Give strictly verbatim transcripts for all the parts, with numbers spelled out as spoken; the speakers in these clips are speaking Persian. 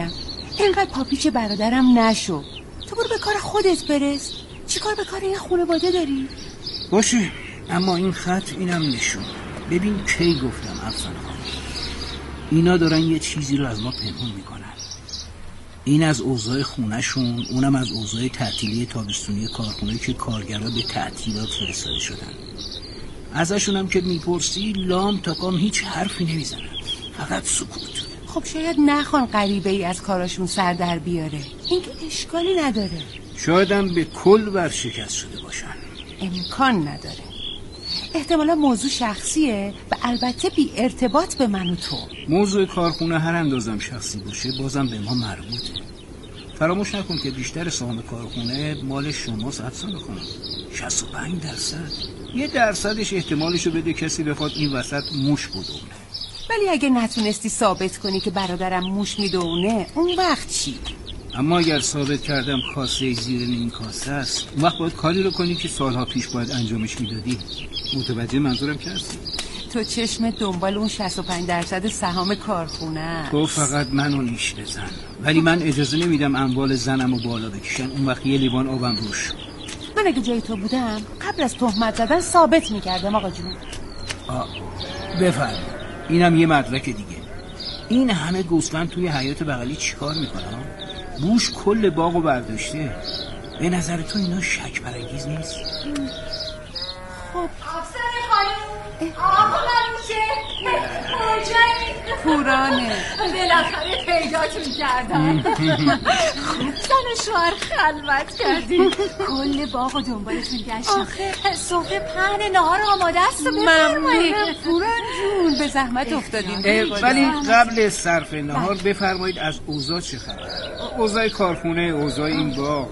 اینقدر پاپیچ برادرم نشو. تو برو به کار خودت برس. چی کار به کار این خانواده داری؟ باشه، اما این خط اینم نشون. ببین کی گفتم افسانه خانم، اینا دارن یه چیزی رو از ما پنهون میکنن. این از اوضاع خونه‌شون، اونم از اوضاع تعطیلی تابستونی کارخونه که کارگرها به تعطیلات فرستاده شدن. ازشون هم که میپرسی لام تا کام هیچ حرفی نمیزنن، فقط سکوت. خب شاید نخوان غریبه ای از کاراشون سر در بیاره، این که اشکالی نداره. شاید هم به کل ورشکست شده باشن، امکان نداره. احتمالا موضوع شخصیه و البته بی ارتباط به من و تو. موضوع کارخونه هر اندازم شخصی باشه بازم به ما مربوطه. فراموش نکن که بیشتر سهام کارخونه مال شماست افسانه خانم. شصت و پنج درصد. یه درصدش احتمالشو بده کسی بخواد این وسط موش بدونه. ولی اگه نتونستی ثابت کنی که برادرم موش میدونه اون وقت چی؟ اما اگر ثابت کردم کاسه زیر نیم کاسه است، اون وقت باید کاری رو کنی که سالها پیش باید انجامش میدادی. متوجه منظورم که هستی؟ تو چشم دنبال اون شصت و پنج درصد سهام کارخونه است. تو فقط منو نیش بزن، ولی من اجازه نمیدم اموال زنم رو بالا بکشن. اون وقت یه لیوان آبم روش. من اگه جای تو بودم قبل از تهمت زدن ثابت میکردم آقا جون. آه بفرم، اینم یه مدرک دیگه. این همه گوسفند توی حیاط بغلی چیکار میکنن؟ بوش کل باغو برداشته. به نظر تو اینا شک برانگیز نیست؟ خب افسانه خانم، آقا مروشه کجایی؟ پورانه بالاخره پیداتون کردم. خوب زن و شوهر خلوت کردیم، کل باغ و دنبالتون گشتم. صبح پهن نهار آماده است و بفرمایید. پوران جون به زحمت افتادیم. ولی قبل صرف نهار بفرمایید از اوضاع چه خبر؟ اوضاع کارخونه، اوضاع این باغ.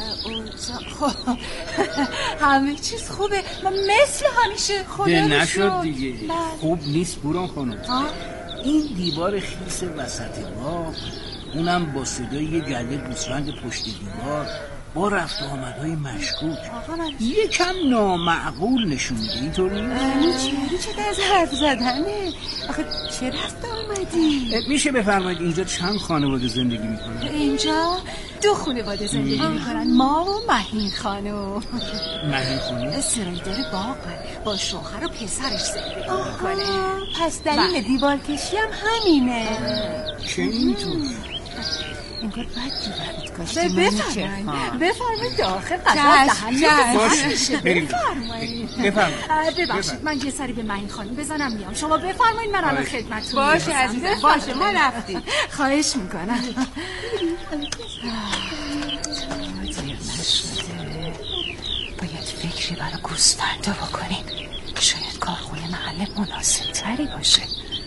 خب همه چیز خوبه، ما مثل همیشه. خدا ده رو نشد شکر. دیگه. خوب نیست پوران خانم. این دیوار خیس وسط باغ، اونم با صدای یه گله گوسفند پشت دیوار با رفت و آمدهای مشکوک، یکم نامعقول نشون میده. اینطوری یعنی چی؟ چه از حرف زدنه؟ آخه چه رفت آمدی؟ میشه بفرمایید اینجا چند خانواده زندگی میکنن؟ اینجا دو خانواده زندگی میکنن، ما و مهین خانم. مهین خانم؟ سرایدار باغ با شوهر و پسرش زندگی میکنه. پس دلیل دیوار کشی هم همینه. چه اینطور؟ انگار بد دیوارت کاشتی. بفرمایید بفرمایید داخل قضا دهنه میشه. بفرمایید ببخشید من یه سری به مهین خانم بزنم میام، شما بفرمایید من الان خدمتتون باشه عزیزم، باشه ما رفتیم. خواهش میکنم. دیر نشده، باید فکری برای گوسفندا بکنیم. شاید کارخونه محل مناسب تری باشه.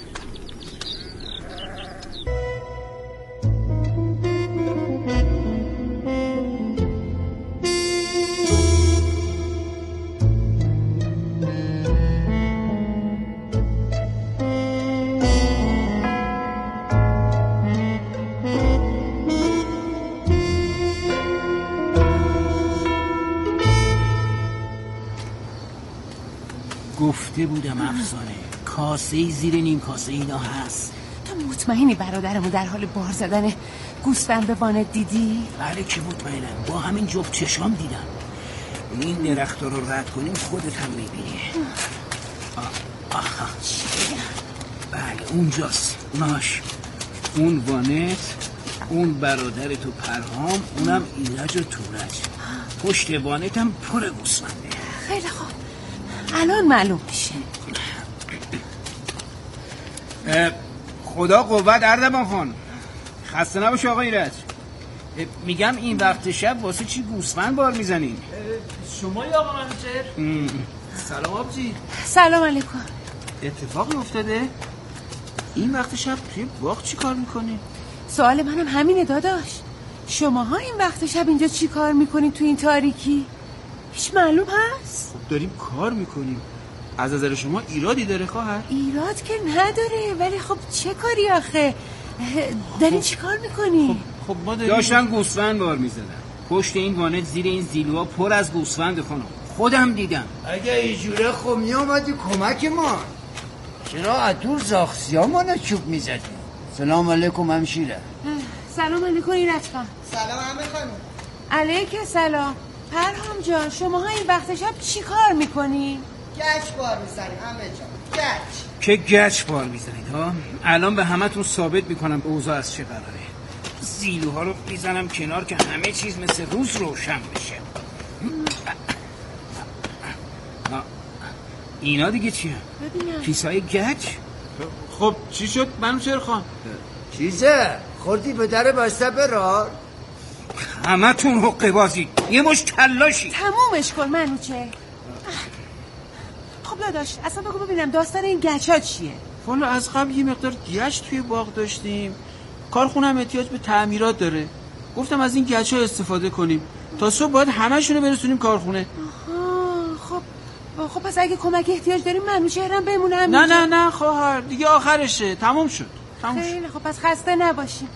گفته بودم افسانه، کاسه زیر نیم کاسه اینا هست. تو مطمئنی برادرمو در حال بار زدن گوسفند به وانت دیدی؟ بله که مطمئنم، با همین جفت چشام دیدم. این درخت رو رد کنیم خودت هم میبینی. آخه بله اونجاست، اوناش، اون وانت، اون برادر تو پرهام، اونم ایرج و تورج. پشت وانت هم پر گوسفنده. خیلی خوب، الان معلوم میشه. خدا قوت اردبان خان. خسته نباشه آقا ایرج. میگم این وقت شب واسه چی گوسفند بار میزنین؟ شما یا آقا منوچهر؟ سلام آبجی. سلام علیکم. اتفاقی افتاده؟ این وقت شب توی باغ چی کار میکنی؟ سوال منم همینه داداش. شماها این وقت شب اینجا چی کار میکنین تو این تاریکی؟ هیچ معلوم هست؟ خب داریم کار میکنیم. از نظر شما ایرادی داره خواهر؟ ایراد که نداره، ولی خب چه کاری آخه؟ دارین چی کار میکنی؟ خب, خب ما داریم داشتم گوسفند بار میزدم. پشت این وانت زیر این زیلوها پر از گوسفند خانم. خودم دیدم. اگه اینجوره خب می آمدی کمک ما. چرا اتور زاخسی ها ما چوب میزدی؟ سلام علیکم همشیره. سلام علیکم ایرج خان. سلام همه خانم. علیک سلام. پرهام جان شما ها این وقت شب چی کار میکنی؟ گچ بار میزنیم همه جان. گچ. که گچ بار میزنید ها؟ الان به همتون ثابت میکنم اوضاع از چه قراره. زیلوها رو میزنم کنار که همه چیز مثل روز روشن بشه. اینا دیگه چیه؟ ببینم. کیسای گچ؟ خب چی شد منوچهر خان؟ چیزه؟ خوردی به در بسته برار؟ همه تون حقه بازی یه مش کلاشی. تمومش کن منوچهر. خب داداش اصلا بگو ببینم داستان این گچا چیه؟ والا از قبل یه مقدار گچ توی باغ داشتیم، کارخونه هم احتیاج به تعمیرات داره، گفتم از این گچ ها استفاده کنیم تا صبح باید همشونو برسونیم کارخونه. آها خب خب پس اگه کمک احتیاج داریم منوچهرم بمونه همینجا. نه نه نه خواهر دیگه آخرشه، تموم شد تموم شد. خیلی خب پس خسته نباشیم.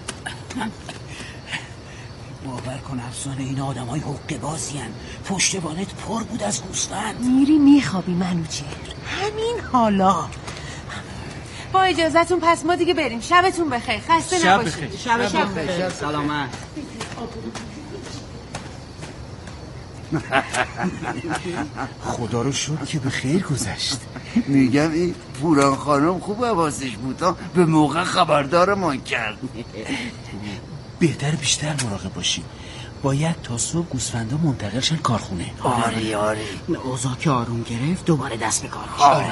باور کن افسانه این آدم های حقه بازی هن. پشتوانت پر بود از گوسفند. میری میخوابی منوچهر همین حالا. با اجازهتون پس ما دیگه بریم. شبتون بخیر. خسته شب نباشید. بخیر. شب شب بخیر. شب سلامت. خدا رو شکر که به خیر گذشت. میگم این پوران خانم خوب حواسش بود ها، به موقع خبردارمان کرد. بهتر بیشتر مراقب باشیم. باید تا صبح گوسفندا منتقل شن کارخونه. آره آره اوضاع که آروم گرفت دوباره دست به کار. آره.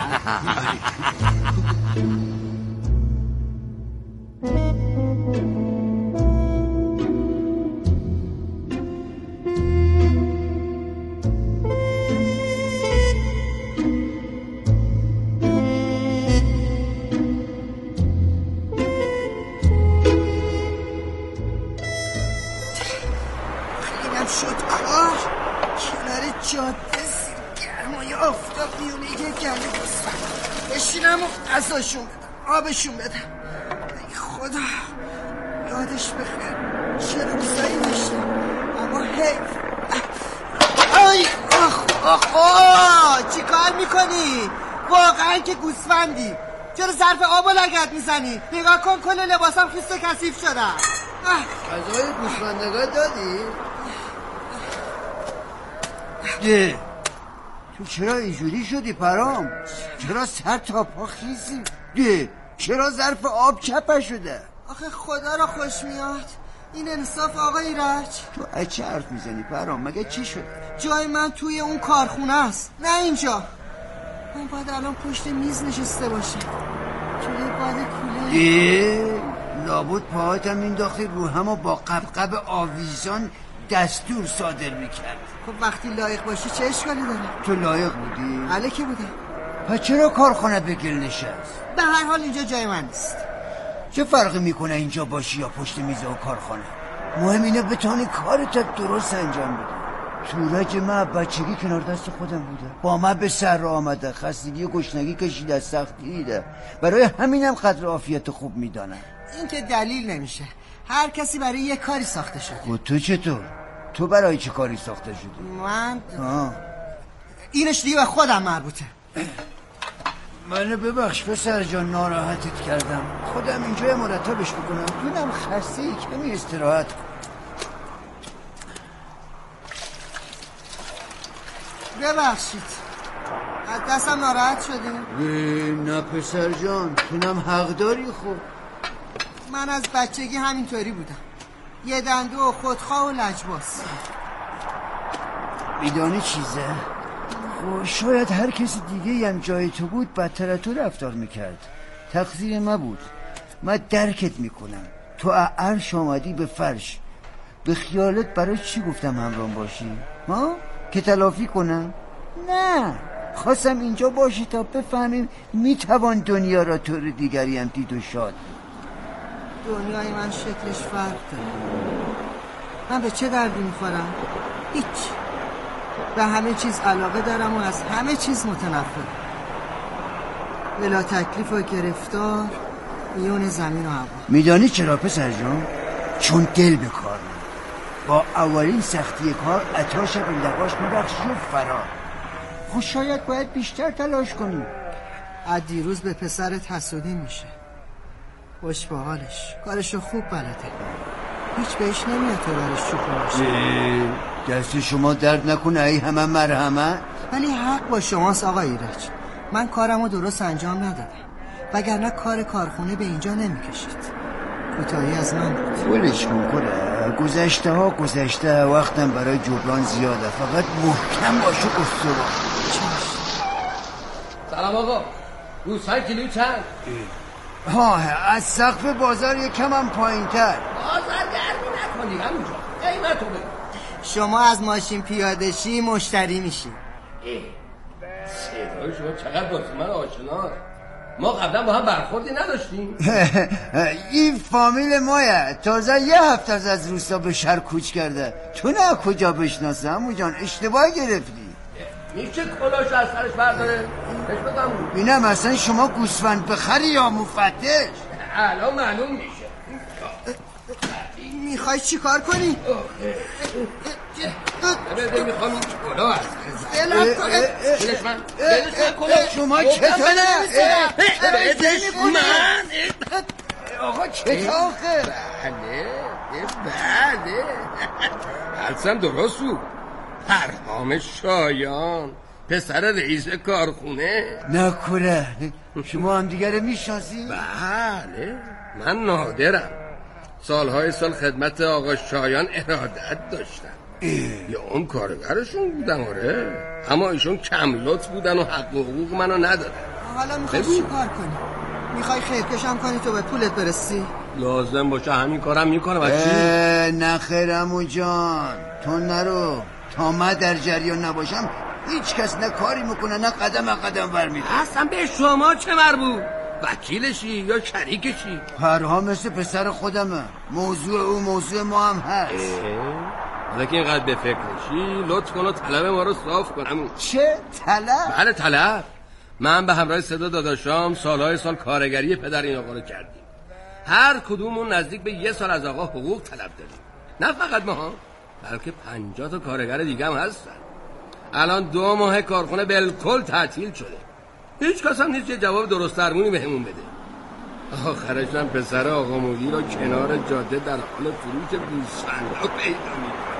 شد کار کنار جاده زیر گرمای آفتاب میونه یه گله گوسفند بشینم و غذاشون بدم آبشون بدم. ای خدا یادش بخیر چه روزایی داشتم اما حیف. آی آخ آخ آخ چی کار میکنی؟ واقعا که گوسفندی چرا ظرف آب و لگد میزنی؟ نگاه کن کل لباسم خیست و کثیف شدم. غذای گوسفندگاه دادی؟ ده. تو چرا اینجوری شدی پرام؟ چرا سر تا پا خیزی؟ ده. چرا ظرف آب چپه شده؟ آخه خدا را خوش میاد این انصاف آقا ایرج. تو از چه حرف میزنی پرام؟ مگه چی شده؟ جای من توی اون کارخونه است نه اینجا. من باید الان پشت میز نشسته باشم جلوی باد کوله. ده. لابد پاهاتم مینداختی رو هم و با قبقب آویزان دستور صادر میکرد. خب وقتی لایق باشی چه اشکالی داره؟ تو لایق بودی؟ بله که بودم. پس چرا کارخونه به گل نشست؟ به هر حال اینجا جای من نیست. چه فرقی میکنه اینجا باشی یا پشت میز و کارخانه؟ مهم اینه بتونی کارت درست انجام بدی. تورج من بچگی کنار دست خودم بوده، با من به سر آمده، خستگی و گشنگی کشیده، سختی دیده، برای همینم قدر عافیت خوب میدانم. این که دلیل نمیشه، هر کسی برای یه کاری ساخته شده. و تو چطور؟ تو برای چه کاری ساخته شدی؟ من آه. اینش دیگه به خودم مربوطه. منو ببخش پسر جان ناراحتت کردم، خودم اینجا مرتبش بکنم. دونم خسته ای کمی استراحت کن. ببخشید از دستم ناراحت شدی؟ نه پسر جان تونم حق داری. خب من از بچگی همینطوری بودم، یه دنده و خودخواه و لجباز. میدانی چیزه؟ خب شاید هر کسی دیگه هم جای تو بود بدتر تو رفتار میکرد. تقصیر ما بود. من درکت میکنم. تو عرش آمدی به فرش، به خیالت برای چی گفتم همراهم باشی؟ ها؟ که تلافی کنم؟ نه، خواستم اینجا باشی تا بفهمیم میتوان دنیا را طور دیگری هم دید و شاد. دنیای من شکلش فرق داره. من به چه دردی میخورم؟ هیچ. به همه چیز علاقه دارم و از همه چیز متنفرم. بلا تکلیف و گرفتار میون زمین و هوا. میدانی چرا پسر جان؟ چون دل به کار من. با اولین سختی کار عطاش به لقاش میبخشی و فرار. خب شاید باید بیشتر تلاش کنی. از دیروز به پسرت حسودی میشه. خوش به حالش، کارشو خوب بلده. هیچ بهش نمیاد تو برش چوب باشه. دست شما درد نکنه ای همه مرحمت. ولی حق با شماست آقا ایرج، من کارمو درست انجام ندادم، وگرنه کار کارخونه به اینجا نمیکشید. کوتاهی از من بود. ولش کن کنه، گذشته ها گذشته، وقتم برای جبران زیاده، فقط محکم باشه استوار. سلام آقا، گوسفند کیلو چند؟ ها از سقف بازار یکم هم پایین تر. بازار گرمی نکنی همونجا، قیمتو بگو. شما از ماشین پیاده شی مشتری میشی. صدای شما چقدر واسه من آشناست. ما قبلا با هم برخوردی نداشتیم. این فامیل مایه، تازه یه هفته از روستا به شهر کوچ کرده. تو نه کجا بشناسه عمو جان، اشتباه گرفتی. میشه کلاش از سرش برداره؟ بهش بگم بینم اصلا شما گوسفند بخری یا مفتش؟ الان معلوم میشه. میخوای چی کار کنی؟ بده میخوام این کلا از دلم کنه دلش من دلش من کلا شما چطوره؟ من آقا چطور آخر؟ بله بله حدسم درست بود. پرهام شایان پسر رئیس کارخونه. نکنه شما هم دیگه رو میشناسی؟ بله من نادرم، سالهای سال خدمت آقا شایان ارادت داشتم. یا اون کارگرشون بودم آره، اما ایشون کم لطف بودن و حق و حقوق منو ندادن. حالا میخوای چی کار کنی؟ میخوای خیرکشم کنی تو به پولت برسی؟ لازم باشه همین کارم میکنم. و چی؟ نه خیر عمو جان، تو نرو، تا من در جریان نباشم هیچ کس نه کاری میکنه نه قدم قدم برمیده. اصلا به شما چه مربوط؟ وکیلشی یا شریکشی؟ پرها مثل پسر خودمه، موضوع او موضوع ما هم هست. حالا که اینقدر به فکرشی لطف کن و طلب ما رو صاف کن. چه طلب؟ بله طلب. من به همراه صدا داداشام سالهای سال کارگری پدر این آقا رو کردیم. هر کدومون نزدیک به یه سال از آقا حقوق طلب داریم. نه فقط ما، بلکه پنجاه تا کارگر دیگه هم هستن. الان دو ماه کارخونه بالکل تعطیل شده، هیچ کس هم نیست یه جواب درست درمونی بهمون بده. آخرش هم پسر آقا مدیر رو کنار جاده در حال فروش گوسفندها پیدا می‌کنه.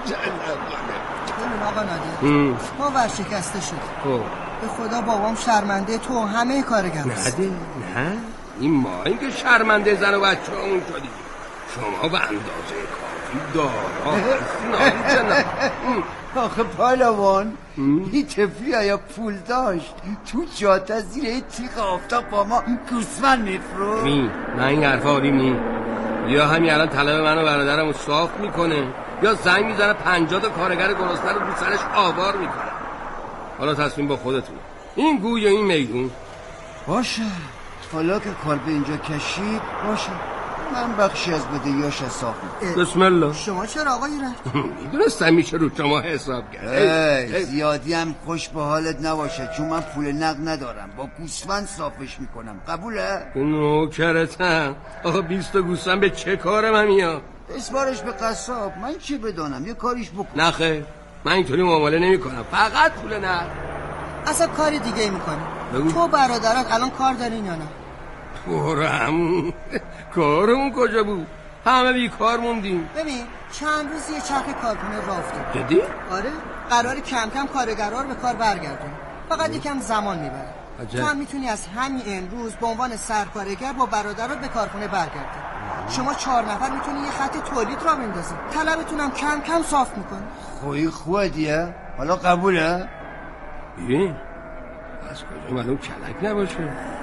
ببین آقا نادر، ما ورشکسته شد. به خدا بابام شرمنده تو همه کارگر هست. نه نه این ما این که شرمنده زن و بچه همون شدیم. شما به اندازه کافی دارا هستین. آخه پالوان این تفلی یا پول داشت تو جاده زیر این تیغ آفتاب با ما گوسفند میفروخت. می من این حرفا آدیم نی، یا همین الان طلب منو برادرم رو صاف میکنه یا زنگ میزنه پنجاه تا کارگر گرسنه رو رو سرش آوار میکنه. حالا تصمیم با خودتون، این گوی این میدون. باشه حالا که کار به اینجا کشید باشه، من بخشی از بدهیاش حساب میکنم. بسم الله. شما چرا آقا ایرج؟ میدونستم میشه رو شما حساب کرد. ای زیادی هم خوش به حالت نباشه، چون من پول نقد ندارم، با گوسفند صافش میکنم. قبوله؟ نوکرتم. آقا بیست تا گوسفند به چه کارم هم میاد؟ اسبارش به قصاب، من چی بدانم یه کاریش بکن. نه خیر من اینطوری معامله نمی کنم، فقط پول نقد. اصلا کاری دیگه میکنی؟ تو برادرات الان کار دارین یا نه؟ پورم کارمون کجا بود؟ همه بی کار موندیم. ببین چند روز یه چرخ کارخونه راه افتاد. جدی؟ آره قرار کم کم کارگرها رو به کار برگردون، فقط یکم زمان میبره. تو هم میتونی از همین امروز به عنوان سرکارگر با برادرات به کارخونه برگردی. شما چهار نفر میتونی یه خط تولید را بندازی، طلبتونم کم کم صاف میکنی. خوی خوبه دیگه، حالا قبوله؟ ببین از کجا معلوم کلک نباشه.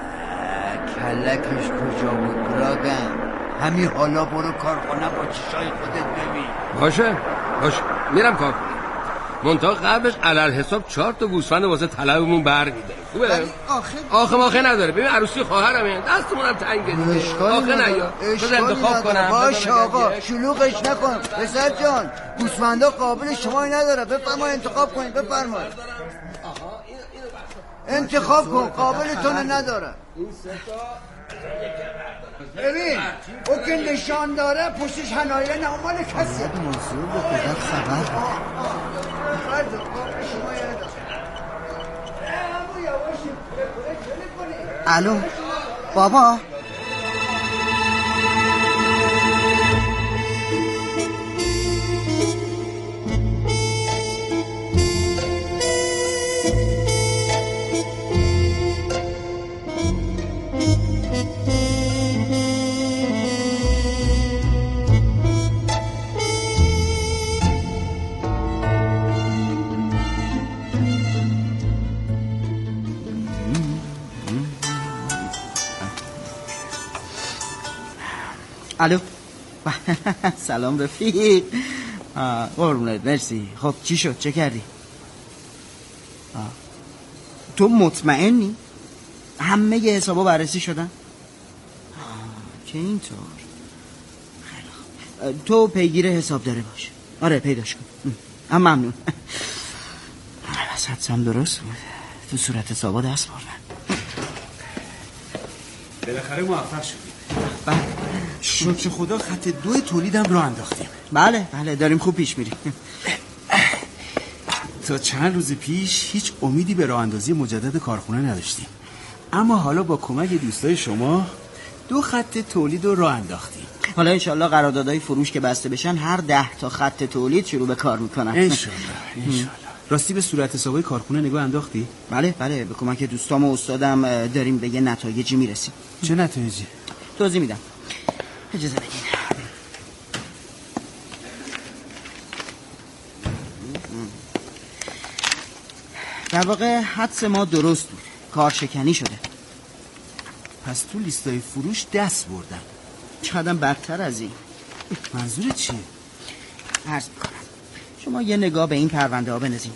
کلکش کجا بود براگم؟ همین حالا برو کارخونه با چشای خودت ببین. باشه باشه میرم کار کنم. منطقه قبلش علل حساب چهار تا گوسفند واسه طلبمون برمی‌داره. خوبه؟ آخه آخه ماخه نداره. ببین عروسی خواهرمه، دستمونم تنگه دیگه. آخه نیا. بذار انتخاب کنم. باشه آقا شلوغش نکن. پسر جان گوسفندا قابل شمایی نداره. بفرمایید انتخاب کنید. بفرمایید. انتخاب کن، قابلتون نداره. ببین او که نشان داره پشتش هنایه نمال کسی. موضوع به قدرت خبر الو بابا الو. سلام رفیق. قربونت، مرسی. خب چی شد؟ چه کردی؟ آه. تو مطمئنی؟ همه ی حسابا بررسی شدن؟ که اینطور. خیلی خوب. تو پیگیر حساب داره باش. آره پیداش کن. هم ممنون. وسط هم درست بود. تو صورت حسابا دست بردن. بالاخره موفق شدیم. بله. شکر خدا خط دو تولیدم راه انداختیم. بله بله داریم خوب پیش میریم. تا چند روز پیش هیچ امیدی به راه اندازی مجدد کارخونه نداشتیم، اما حالا با کمک دوستای شما دو خط تولید رو راه انداختیم. حالا انشالله قراردادهای فروش که بسته بشن هر ده تا خط تولید شروع به کار میکنن. انشالله انشالله. راستی به صورت حسابای کارخونه نگاه انداختی؟ بله بله به کمک دوستام و استادم داریم به یه نتایجی میرسیم. چه نتایجی؟ توضیح میدم. اجازه بدین. در واقع حدس ما درست بود. کارشکنی شده. پس تو لیستای فروش دست بردن. چقدر بدتر از این. منظورت چیه؟ عرض میکنم. شما یه نگاه به این پرونده ها بندازین.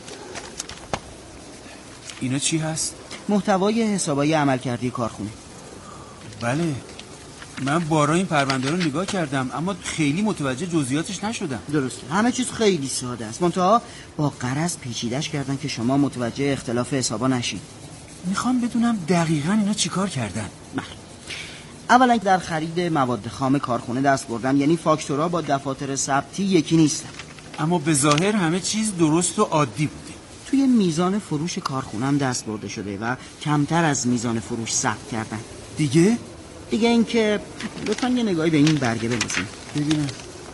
اینا چی هست؟ محتوای حسابای عملکردی کارخونه. بله من بارا این پرونده رو نگاه کردم اما خیلی متوجه جزئیاتش نشدم. درسته همه چیز خیلی ساده است، منتها با غرض پیچیده‌اش کردن که شما متوجه اختلاف حسابا نشید. میخوام بدونم دقیقاً اینا چیکار کردن. بله اولا در خرید مواد خام کارخونه دست بردن، یعنی فاکتورها با دفاتر ثبتی یکی نیستن. اما به ظاهر همه چیز درست و عادی بوده. توی میزان فروش کارخونه هم دست برده شده و کمتر از میزان فروش ثبت کردن. دیگه دیگه اینکه لطفاً یه نگاهی به این برگه بندازین ببینم.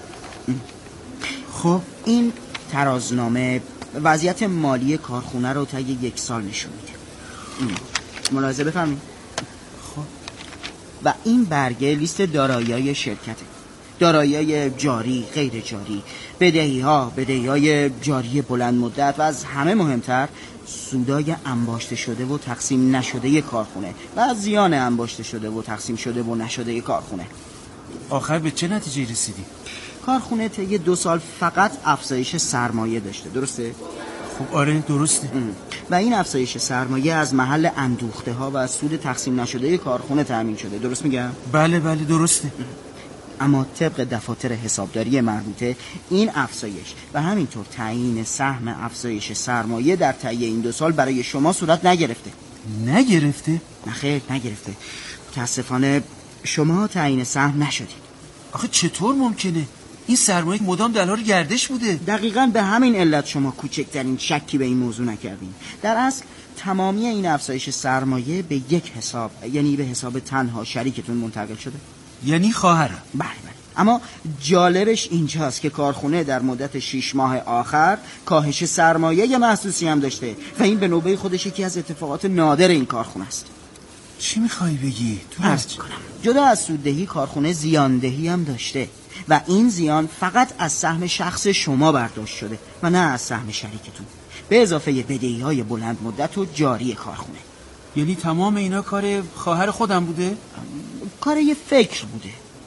خب این ترازنامه وضعیت مالی کارخونه رو طی یک سال نشون میده. ملاحظه بفرمایید. خب و این برگه لیست دارایی‌های شرکته. دارایی‌های جاری، غیر جاری، بدهی‌ها، بدهی‌های جاری بلند مدت و از همه مهمتر سودای انباشته شده و تقسیم نشده کارخونه و زیان انباشته شده و تقسیم شده و نشده کارخونه. آخر به چه نتیجه رسیدی؟ کارخونه طی دو سال فقط افزایش سرمایه داشته، درسته؟ خب آره درسته. و این افزایش سرمایه از محل اندوخته ها و از سود تقسیم نشده کارخونه تامین شده، درست میگم؟ بله بله درسته. اما طبق دفاتر حسابداری مربوطه این افزایش و همینطور تعیین سهم افزایش سرمایه در طی این دو سال برای شما صورت نگرفته. نگرفته؟ نه خیر نگرفته. متاسفانه شما تعیین سهم نشدید. آخه چطور ممکنه؟ این سرمایه مدام در حال گردش بوده. دقیقاً به همین علت شما کوچکترین شکی به این موضوع نکردین. در اصل تمامی این افزایش سرمایه به یک حساب، یعنی به حساب تنها شریکتون منتقل شده. یعنی خواهرم. بله بله. اما جالبش اینجاست که کارخونه در مدت شش ماه آخر کاهش سرمایه محسوسی هم داشته و این به نوبه خودش یکی از اتفاقات نادر این کارخونه است. چی میخوای بگی؟ تو عرض کنم جدا از سوددهی کارخونه زیاندهی هم داشته و این زیان فقط از سهم شخص شما برداشت شده و نه از سهم شریکتون، به اضافه بدهی‌های بلند مدت و جاری کارخونه. یعنی تمام اینا کار خواهر خودم بوده؟ کار یه فکر بوده.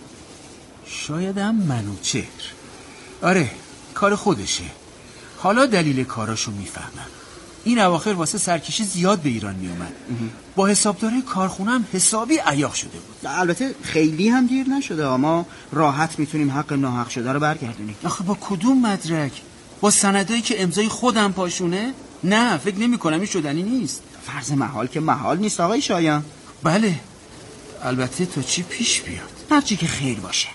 شاید هم منوچهر. آره کار خودشه. حالا دلیل کاراشو میفهمم. این اواخر واسه سرکشی زیاد به ایران میومد. با حسابداری کارخونم حسابی عیاق شده بود. البته خیلی هم دیر نشده، اما راحت میتونیم حق ناحق شده رو برگردونیم. آخه با کدوم مدرک؟ با سندایی که امضای خودم پاشونه؟ نه فکر نمی کنم این شدنی نیست. فرض محال که محال نیست آقای شایان. بله البته تا چی پیش بیاد. هر چی که خیر باشه.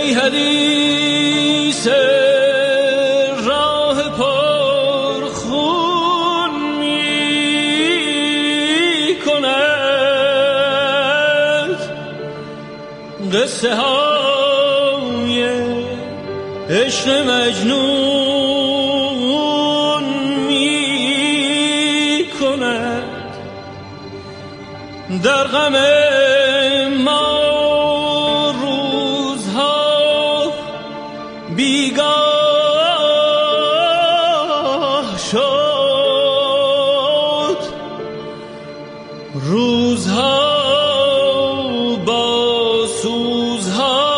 ای حدیث راه پر خون می کند قصه های عشق مجنون می کند در غم ما روزها بیگاه شد روزها با سوزها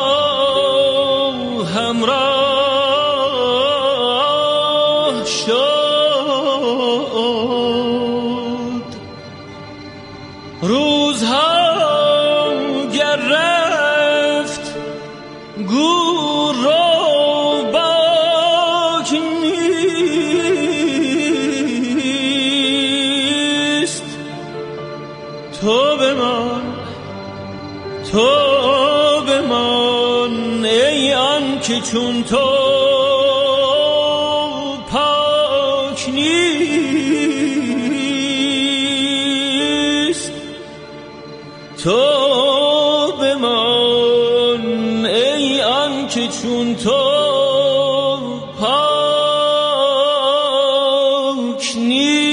همراه شد روزها گر رفت گور رو باک نیست تو بمان تو بمان ای آن که چون تو پاک نیست تو بمان ای آن که چون تو پاک نیست.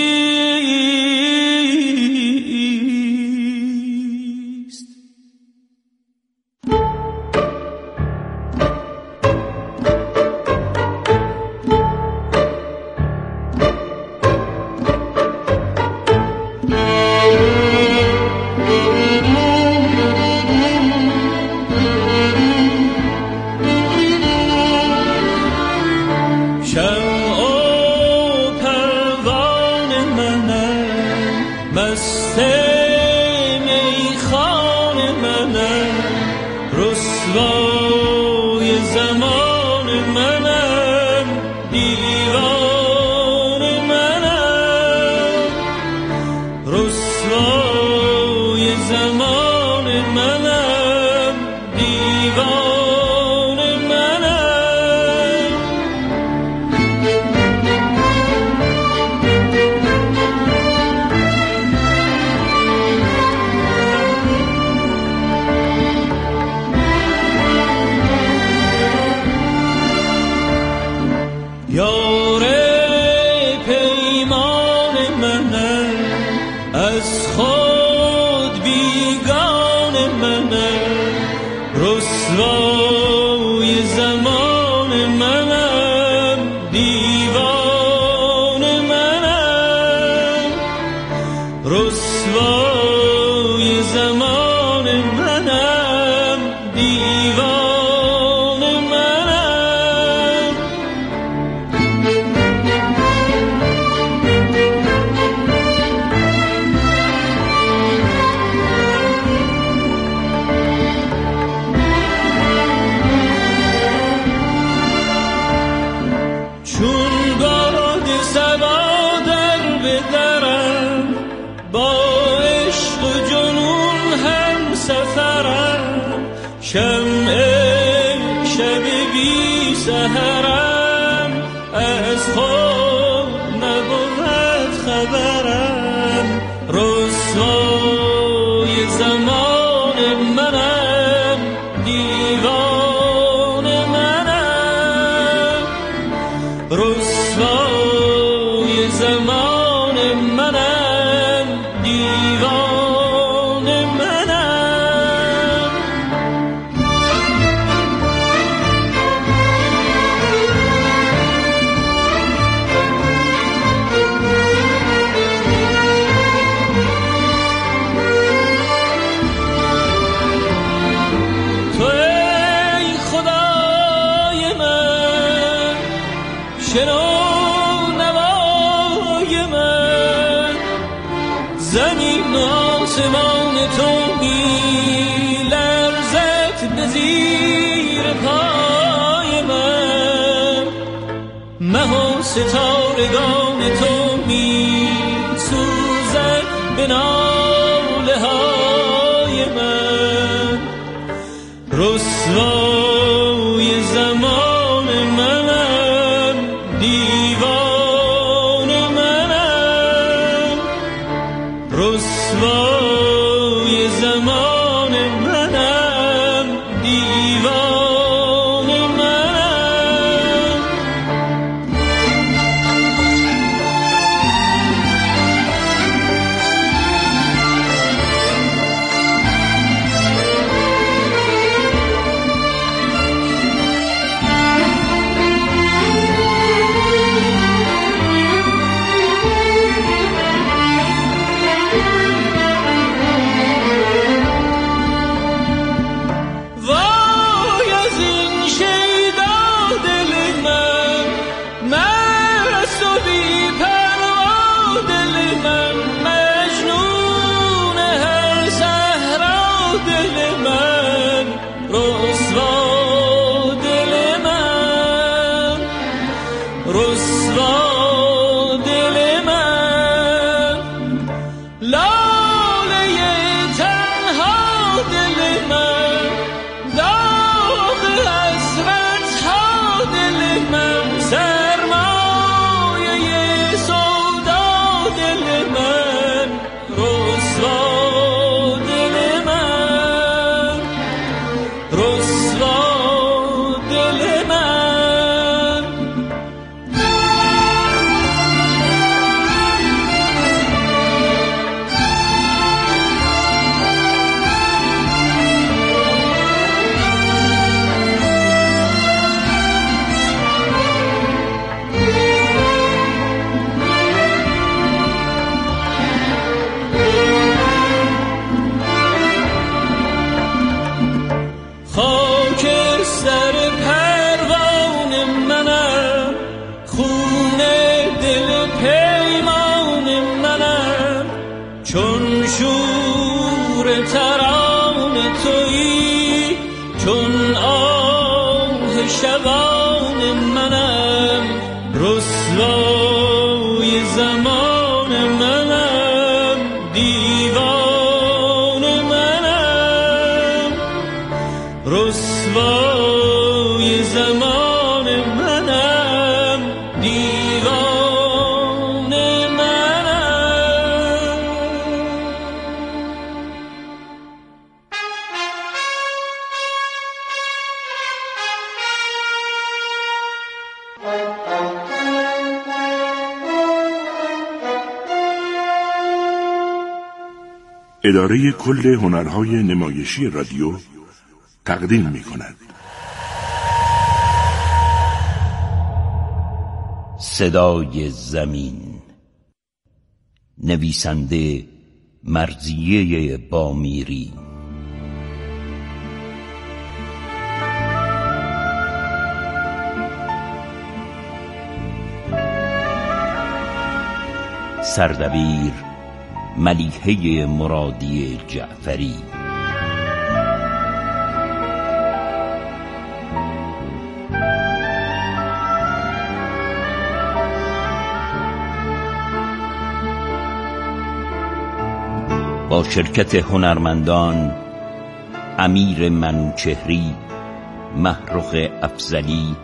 ستارگان تو می سوزد به ناله های من رسوا شبان منم، رسوای زمان منم، دیوان منم، رسوای زمان منم، دیوان منم. اداره کل هنرهای نمایشی رادیو تقدیم می کند صدای زمین. نویسنده مرضیه بامیری. سردبیر ملیحه مرادی جعفری. با شرکت هنرمندان امیر منوچهری، محروق افضلی،